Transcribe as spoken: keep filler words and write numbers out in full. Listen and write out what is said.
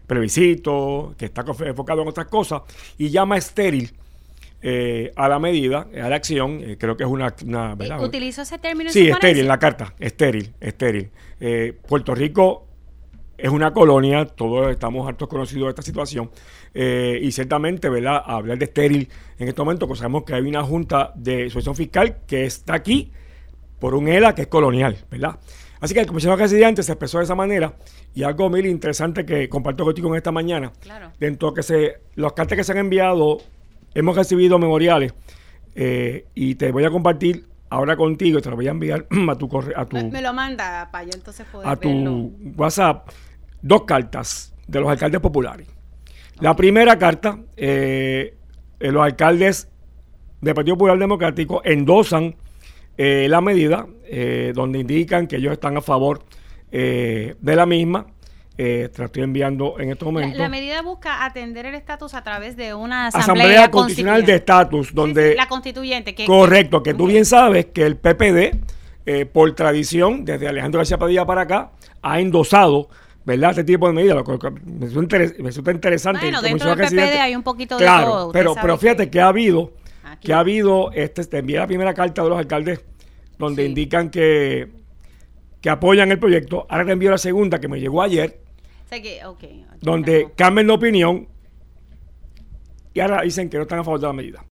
plebiscito, que está enfocado en otras cosas, y llama estéril eh, a la medida, a la acción. Eh, creo que es una... una ¿verdad? ¿Utilizó ese término? Sí, estéril, en la carta, estéril, estéril. Eh, Puerto Rico es una colonia, todos estamos hartos conocidos de esta situación, eh, y ciertamente, ¿verdad?, hablar de estéril en este momento, pues sabemos que hay una junta de supervisión fiscal que está aquí por un E L A que es colonial, ¿verdad? Así que el comisionado residente se expresó de esa manera, y algo muy interesante que comparto contigo en esta mañana, claro. Dentro de que se, los cartas que se han enviado, hemos recibido memoriales, eh, y te voy a compartir ahora contigo, te lo voy a enviar a tu correo, a tu, me, me lo manda para yo entonces poder a tu verlo. WhatsApp, dos cartas de los alcaldes populares. Okay. La primera carta, eh, eh, los alcaldes del Partido Popular Democrático endosan eh, la medida, eh, donde indican que ellos están a favor eh, de la misma. Eh, te la estoy enviando en estos momentos. La, la medida busca atender el estatus a través de una asamblea, asamblea constitucional de estatus, donde sí, sí, la constituyente. Que, correcto, que, que tú okay. bien sabes que el P P D, eh, por tradición, desde Alejandro García Padilla para acá, ha endosado, ¿verdad?, este tipo de medidas. Lo que me resulta, interes- me resulta interesante. Bueno, dentro del P P D hay un poquito de claro, todo. Pero, pero fíjate que, que ha habido, aquí. que ha habido, este, te envié la primera carta de los alcaldes donde sí. indican que, que apoyan el proyecto. Ahora te envío la segunda que me llegó ayer, o sea que, okay, donde cambian de opinión y ahora dicen que no están a favor de la medida.